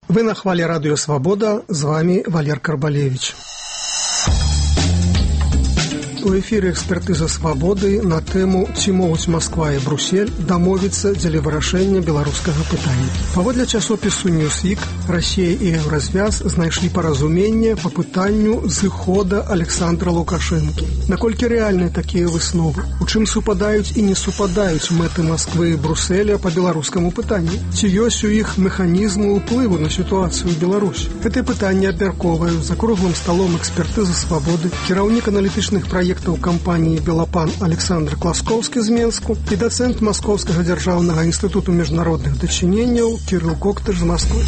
Вы на хвале радио «Свобода», с вами Валер Карбалевич. У эфіры экспертыза свабоды на тэму «Ці могуць Масква і Брусель дамовіцца дзеля вырашэння беларускага пытання». Паводле часопісу «Ньюсвік», Расія і Еўразвяз знайшлі паразуменне па пытанню зыхода Александра Лукашэнкі. Наколькі рэальны такія высновы? У чым супадаюць і не супадаюць мэты Масквы і Бруселя па беларускаму пытанню? Ці ёсць у іх механізмы ўплыву на сітуацыю ў Беларусі? Гэтае пытанне абмяркоўваюць за круглым сталом экспертызы свабоды кіраўнік аналітычных праектаў кампаніі «Белапан» Александр Класкоўскі з Менску і дацэнт Маскоўскага дзяржаўнага інстытуту міжнародных дачыненняў Кірыл Коктыш з Масквы.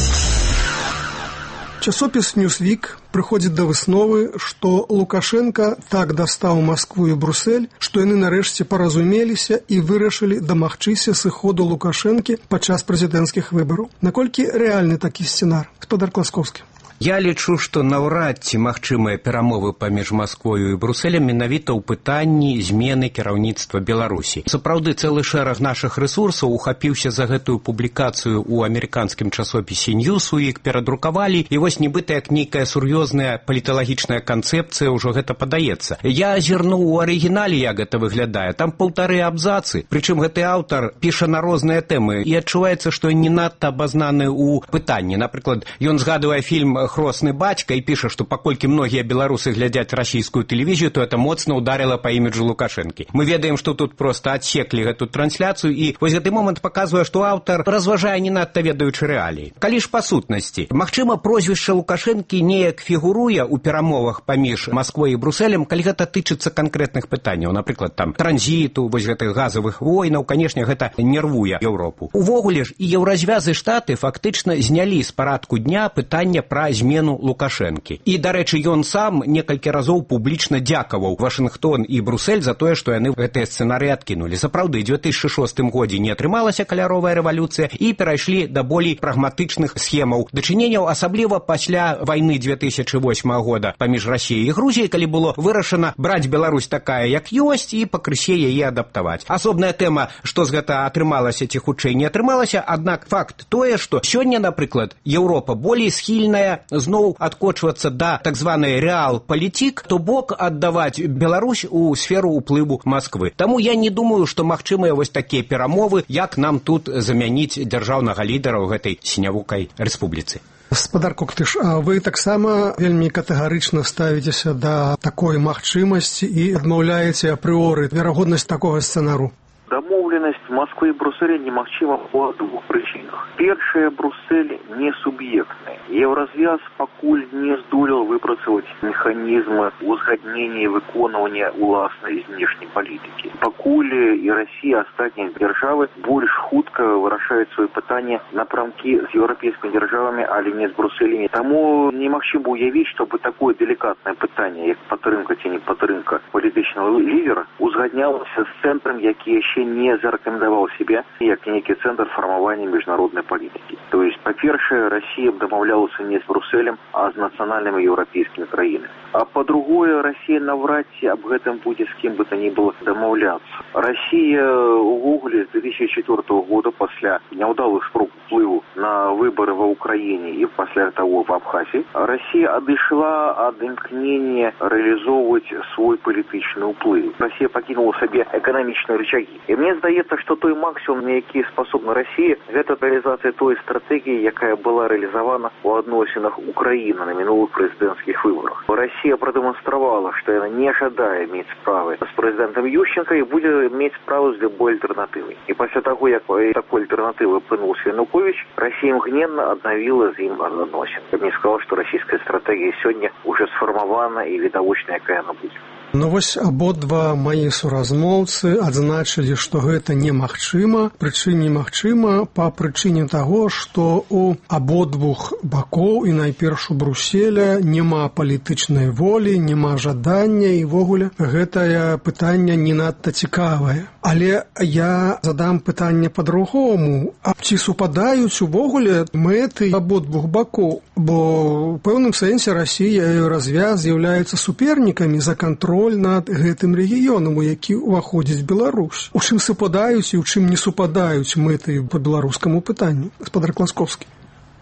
Часопіс «Ньюсвік» прыходзіць да высновы, што Лукашенка так дастаў Маскву і Брусель, што яны нарэшце паразумеліся і вырашылі дамагчыся сыходу Лукашэнкі падчас прэзідэнцкіх выбараў. Наколькі рэальны такі сцэнар? Гаспадар Класкоўскі. Я лічу, што наўрад ці магчымыя перамовы паміж Масквою і Брусэлем менавіта ў пытанні змены кіраўніцтва Беларусі. Сапраўды, цэлы шэраг нашых рэсурсаў ухапіўся за гэтую публікацыю ў амерыканскім часопісе «Ньюсвік», перадрукавалі, і вось нібыта як нейкая сур'ёзная паліталагічная канцэпцыя ўжо гэта падаецца. Я азірнуў у арыгінале, як гэта выглядае. Там 1,5 абзацы, прычым гэты аўтар піша на розныя тэмы, і адчуваецца, што не надта абазнаны ў пытанні. Напрыклад, ён згадвае фільм «Хросны бацька» і піша, што паколькі многія беларусы глядзяць расійскую тэлевізію, то это моцна ударила па іміджу Лукашэнкі. Мы ведаем, што тут проста адсеклі гэту трансляцыю, і вось гэты момант паказвае, што аўтар разважае не надта ведаючы рэаліі. Калі ж па сутнасці, магчыма, прозвішча Лукашэнкі неяк фігуруе ў перамовах паміж Масквой і Брусэлем, калі гэта тычыцца канкрэтных пытанняў, напрыклад, там транзіту, вось гэтых газавых войнаў, канешне, гэта нервуе Еўропу. Увогуле ж і Еўразвяз і Штаты фактычна знялі з парадку дня пытання пра змену Лукашэнкі. І, дарэчы, ён сам некалькі разоў публічна дзякаваў Вашынгтон і Брусель за тое, што яны гэтыя сцэнарыі адкінулі. Сапраўды, ў 2006 годзе не атрымалася каляровая рэвалюцыя і перайшлі да болей прагматычных схемаў дачыненняў, асабліва пасля вайны 2008 года паміж Расіяй і Грузіяй, калі было вырашана браць Беларусь такая, як ёсць, і пакрысе яе адаптаваць. Асобная тэма, што з гэта атрымалася ці хутчэй не атрымалася, аднак факт тое, што сёння, напрыклад, Еўропа болей схільная зноў адкочвацца да так званай рэал-палітік, то бок аддаваць Беларусь у сферу ўплыву Масквы. Таму я не думаю, што магчымыя вось такія перамовы, як нам тут замяніць дзяржаўнага лідара ў гэтай сінявукай рэспубліцы. Гаспадар Коктыш, а вы таксама вельмі катэгарычна ставіцеся да такой магчымасці і адмаўляеце апрыоры верагоднасць такога сцэнару? Дамоўленасць Москвы і Брусселя немагчыма па двух прычынах. Першая, Бруссель не суб'ектная. Еўразвяз пакуль не здолел выпрацаваць механізмы узгаднення і выконвання уласнай знешняй палітыкі. Пакуль і Расія, астатнія дзяржавы больш хутка вырашаюць свае пытанні напрамкі з еўрапейскімі дзяржавамі, але не з Брусселем. Таму немагчыма уявіць, чтобы такое делікатнае пытанне, як падтрымка ці не падтрымка палітычнага лідера, узгаднялася з цэнтрам, які яшчэ не зарэкамендаваў себе як нейкі цэнтр фармавання міжнароднай палітыкі. То есть, па-першае, Расія б дамаўлялася не з Брусселем, а з нацыянальнымі еўрапейскімі краінамі. А па-другое, Расія наврад ці аб гэтым будзе з кім бы то ні было дамаўляцца. Расія увогуле з 2004 года пасля няўдалых спроб уплыву на выбары ва Ўкраіне і пасля таго в Абхазіі, Расія адышла ад імкнення рэалізоўваць свой палітычны ўплыв. Расія пакінула сабе эканамічныя рычагі. І мне здаецца, што той максімум, на які спасобна Расія, гэта рэалізацыя той стратэгіі, якая была рэалізавана ў адносінах Украіны на мінулых прэзідэнцкіх выбарах. Расія прадэманстравала, што яна не жадае мець справы з прэзідэнтам Ющенка і будзе мець справу з любой альтэрнатывай. І пасля таго, як такой альтэрнатывы апынуўся Януковіч, Расія імгненна аднавіла з ім адносін. Я б не сказал, што расійская стратэгія сёння уже сфармавана і відавочна, якая яна будзе. Ну вось абодва мае суразмоўцы адзначылі, што гэта немагчыма, прычым немагчыма па прычыне таго, што у абодвух бакоў і найперш у Брусселя няма палітычнай волі, няма жадання і ввогуле гэтае пытанне не надта цікавае. Але я задам пытанне па-другому. А ці супадаюць увогуле мэты абодвух бакоў? Бо ў пэўным сэнсе Расія і Еўразвяз з'яўляюцца супернікамі за кантроль над гэтым рэгіёнам, у які ўваходзіць Беларусь. У чым супадаюць і ў чым не супадаюць мэты па беларускаму пытанню? Гаспадар Класкоўскі.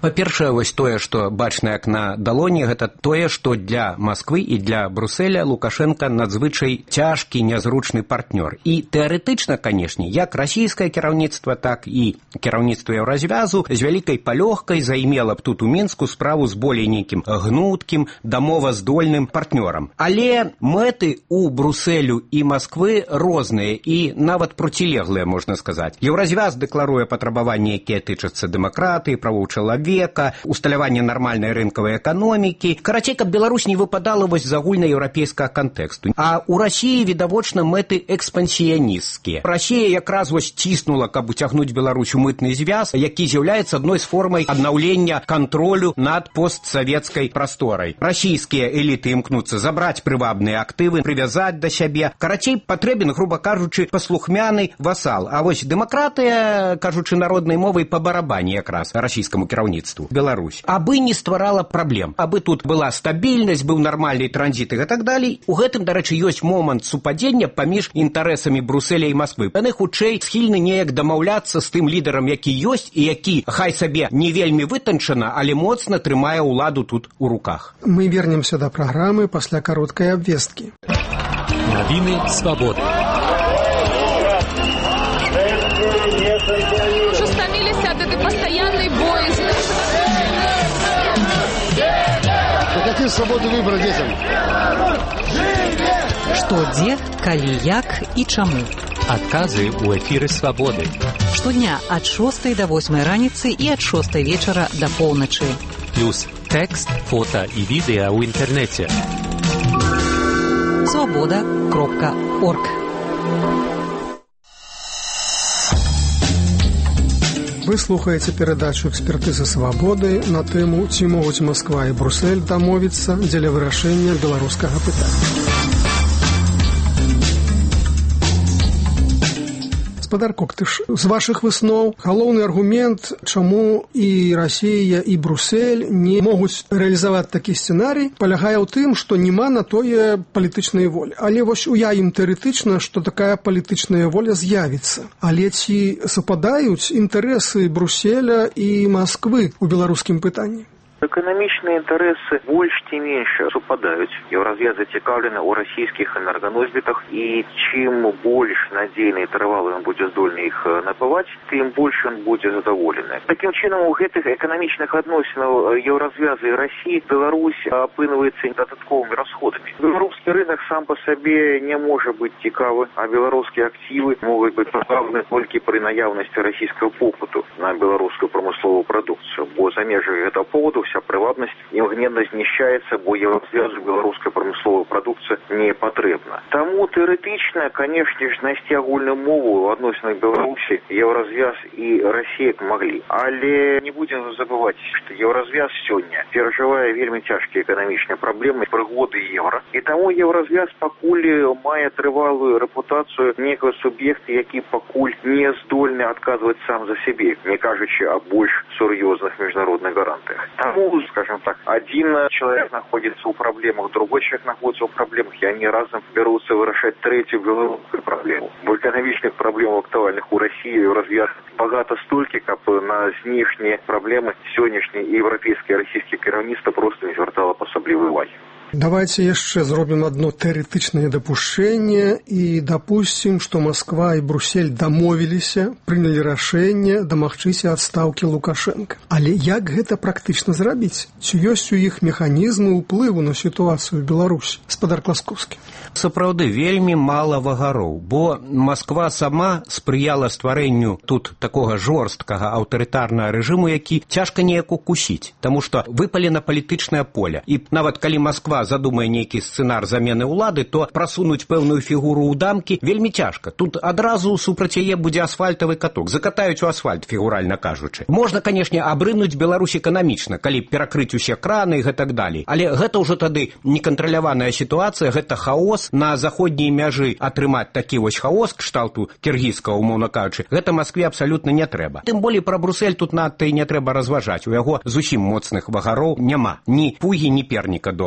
Па-першае, вось тое, што бачна як на далоні, гэта тое, што для Масквы і для Брусэля Лукашенка надзвычай цяжкі, нязручны партнёр. І тэарэтычна, канешне, як расійскае кіраўніцтва, так і кіраўніцтва Еўразвязу з вялікай палёгкай займела б тут у Мінску справу з болей нейкім гнуткім, дамоваздольным партнёрам. Але мэты у Брусэлю і Масквы розныя і нават процілеглыя, можна сказаць. Еўразвяз дэкларуе патрабаванні, якія тычацца дэмакратыі, правоў чалавека, усталявання нармальнай рынкавай эканомікі. Карацей, каб Беларусь не выпадала вось з агульнаеўрапейскага кантэксту. А ў Расіі, відавочна, мэты экспансіянісцкія. Расія якраз вось ціснула, каб уцягнуць Беларусь у мытны звяз, які з'яўляецца адной з формай аднаўлення кантролю над постсавецкай прасторай. Расійскія эліты імкнуцца забраць прывабныя актывы, прывязаць да сябе. Карацей, патрэбен, груба кажучы, паслухмяны васал. А вось дэмакратыя, кажучы народнай мовай, па барабане якраз расійскаму кіраўніцтву Беларусь. Абы не стварала праблем. Абы тут была стабільнасць, быў нармальны транзіт і так далей. У гэтым, дарэчы, ёсць момант супадзення паміж інтарэсамі Брусэля і Масквы. Яны хутчэй схільны неяк дамаўляцца з тым лідарам, які ёсць і які, хай сабе не вельмі вытанчана, але моцна трымае ўладу тут у руках. Мы вернемся да праграмы пасля кароткай абвесткі. Навіны свабоды. Уже стомились от этой постоянной боязни. Какие свободы выбора детям? Што, дзе, калі, як і чаму. Адказы ў эфіры свабоды. Штодня ад 6 до 8 раніцы і ад 6 вечара да поўначы. Плюс тэкст, фота і відэа ў інтэрнэце. Свабода.орг. Вы слухаеце перадачу «Экспертыза свабоды» на тэму «Ці могуць Масква і Брусэль дамовіцца дзеля вырашэння беларускага пытання». Гаспадар Коктыш, з вашых высноў галоўны аргумент, чаму і Расія, і Брусэль не могуць рэалізаваць такі сцэнарый, палягае ў тым, што няма на тое палітычнай волі. Але вось уявім тэарэтычна, што такая палітычная воля з'явіцца. Але ці супадаюць інтарэсы Брусэля і Масквы ў беларускім пытанні? Эканамічныя інтарэсы больш ці менш супадаюць. Еўразвяз зацікаўлены ў расійскіх энерганосьбітах, і чым больш надзейны і трывалы ён будзе здольны іх набываць, тым больш ён будзе задаволены. Такім чынам, у гэтых эканамічных адносінаў Еўразвяза і Расіі Беларусь апынваецца дадатковымі расходамі. Беларускі рынок сам па сабе не можа быць цікавы, а беларускія актывы могуць быць пазбаўлены толькі пры наяўнасці расійскага попыту на беларускую прамысловую прадукцыю, бо за межы гэтага поводу вся прывабнасць імгненна знішчаецца, бо Еўразвязу беларуская прамысловая прадукцыя не патрэбна. Таму тэарэтычна, канешне ж, знайсці агульную мову ў адносінах Беларусі Еўразвяз і Расія маглі. Але не будзем забываць, што Еўразвяз сёння перажывае вельмі цяжкія эканамічныя праблемы прыгоды еўра, і таму Еўразвяз пакуль мае трывалую рэпутацыю некага суб'екта, які пакуль не здольны адказваць сам за сябе, не кажучы о больш сур'ёзных міжнародных гарантыях. Таму, скажем так, один человек находится у проблемах, другой человек находится у проблемах, и они разом берутся вырашаць третью белорусскую проблему. Бо эканамічных праблем актуальных у России разв'яз багата столькі, каб на знешнія праблемы сённяшняе еўрапейскае і расійскае кіраўніцтва просто не звяртала асаблівай увагі. Давайте яшчэ зробім одно тэарэтычнае дапушчэнне і дапусцім, што Масква і Бруссель дамовіліся, прынялі рашэнне дамагчыся адстаўкі Лукашенка. Але як гэта практычна зрабіць? Ці ёсць у іх механізмы ўплыву на сітуацыю ў Беларусі? Гаспадар Класкоўскі. Сапраўды, вельмі мала вагароў, бо Масква сама спрыяла стварэнню тут такога жорсткага аўтарытарнага рэжыму, які цяжка неяк укусіць, таму што выпалена палітычнае поле. І нават калі Масква задумае нейкі сцэнар замены ўлады, то прасунуць пэўную фігуру ў дамкі вельмі цяжка. Тут адразу супраць яе будзе асфальтавы каток. Закатаюць у асфальт, фігуральна кажучы. Можна, канешне, абрынуць Беларусь эканамічна, калі перакрыць усе краны і гэтак далей. Але гэта ўжо тады некантраляваная сітуацыя, гэта хаос. На заходняй мяжы атрымаць такі вось хаос кшталту кіргізскага, умоўна кажучы, гэта Маскве абсалютна не трэба. Тым болей пра Бруссель тут надта і не трэба разважаць. У яго зусім моцных вагароў няма. Ні пугі, ні перніка добрага.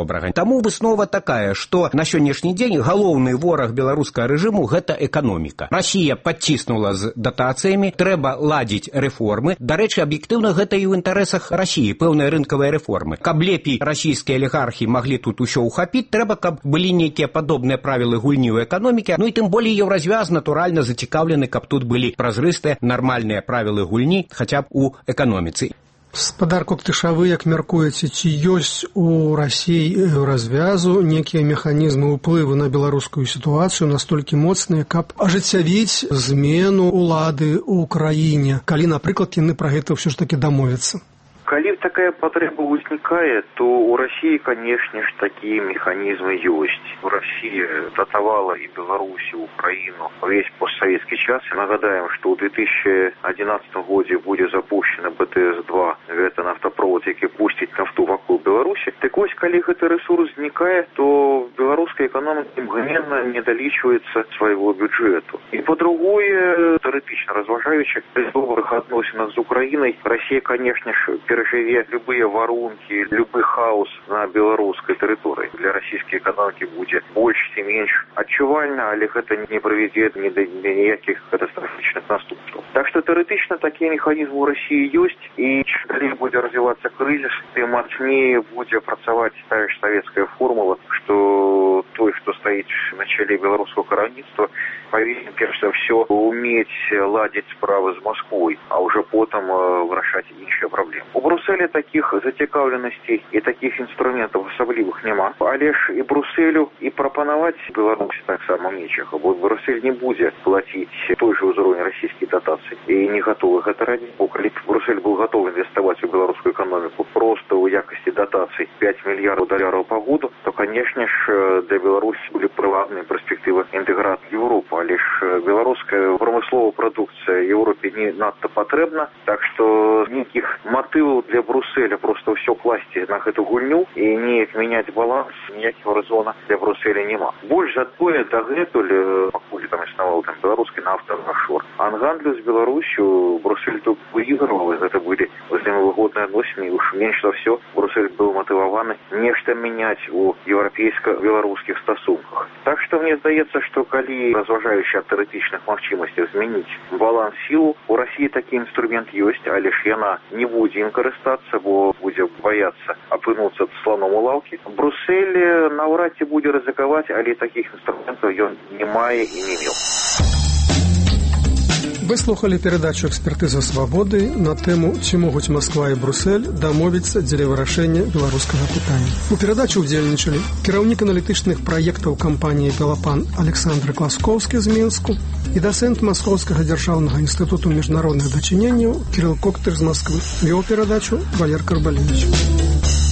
Таму выснова такая, што на сённяшні дзень галоўны вораг беларускага рэжыму гэта эканоміка. Расія падціснула з датацыямі, трэба ладзіць рэформы. Дарэчы, аб'ектыўна гэта і ў інтарэсах Расіі, пэўныя рынкавыя рэформы. Каб лепей расійскія алігархі маглі тут усё ўхапіць, трэба, каб былі нейкія падобныя правілы гульні ў эканоміке. Ну і тым болей Еўразвяз натуральна зацікаўлены, каб тут былі празрыстыя нармальныя правілы гульні, хаця б у эканоміцы. Спадар Коктышавы, як мяркуеце, ці ёсць у Расіі і Еўразвязу нейкія механізмы ўплыву на беларускую сітуацыю настолькі моцныя, каб ажыццявіць змену ўлады ў краіне, калі, напрыклад, яны пра гэта ўсё ж такі дамовяцца? Калі такая патрэба ўзнікае, то у Расіі, канешне ж, такія механізмы ёсць. Расія датавала і Беларусь, і Украіну увесь постсавецкі час. Нагадаем, што ў 2011 годзе будзе запущена БТС-2, гэта нафтаправод, які пусціць нафту вакол Беларусі. Так вось, калі гэты рэсурс знікае, то беларуская эканоміка імгненна не далічваецца свайго бюджэту. І па-другое, тэарэтычна разважаючы, пры добрых адносінах з Украінай, Расія, канешне ж, перажыве любыя варункі, любы хаос на беларускай тэрыторыі. Для расійскай эканомікі будзе больш ці менш адчувальна, але гэта не прывядзе ні да ніякіх катастрафічных наступстваў. Так што тэарэтычна такія механізмы ў Расіі ёсць, і чым далей будзе развівацца крызіс, тым мацней будзе працаваць тая ж савецкая формула, што той, хто стаіць на чале беларускага кіраўніцтва, павінен перш за ўсё умець ладзіць справы з Масквой, а ўжо потым вырашаць іншыя праблемы. У Брусселі такіх зацікаўленасцей і такіх інструментаў асаблівых няма, але ж і Брусселю і прапанаваць Беларусі таксама нечага, бо Бруссель не будзе плаціць той же ўзровень расійскіх датацый і не гатовы гэта рабіць. Бо калі Бруссель быў гатовы інвеставаць у беларускую эканоміку проста ў якасці датацый 5 мільярдаў долараў па году, то, канешне ж, для Беларусі былі прывабныя перспектывы інтэграцыі ў Еўропу, але ж беларуская прамысловая прадукцыя Еўропе не надта патрэбна, так што нейкіх матываў для Брусселя проста ўсё класці на гэту гульню і неяк мяняць баланс, ніякага рэзона для Брусселя няма. Больш за тое, дагэтуль, пакуль там існаваў беларускі нафта офшор, гандлю з Беларусю Бруссель тут выйгрываў, і гэта былі взаемавыгодныя адносіны, і уж менш за ўсё Бруссель быў матываваны нешта мяняць у еўрапейска-беларускіх стасунках. Так што мне здаецца, што калі, разважаючы ад тэарэтычных магчымасцяў змяніць баланс сілу, у Расіі такі інструмент ёсць, але ж яна не будзе ім карыстацца, бо будзе баяцца апынуцца слоном у лаўкі. Бруссель наўрад ці будзе рызыкаваць, але такіх інструментаў ён не мае і не меў. Вы слухали перадачу «Экспертыза свабоды» на тэму «Ці могуць Масква і Бруссель дамовіцца дзеля вырашэння беларускага пытання». У перадачы ўдзельнічалі кіраўнік аналітычных праектаў кампаніі «Пелапан» Александр Класкоўскі з Мінску і дасэнт Маскоўскага дзяржаўнага інстытуту міжнародных дачыненняў Кірыл Коктыш з Масквы. Вёў перадачу Валер Карбалевіч.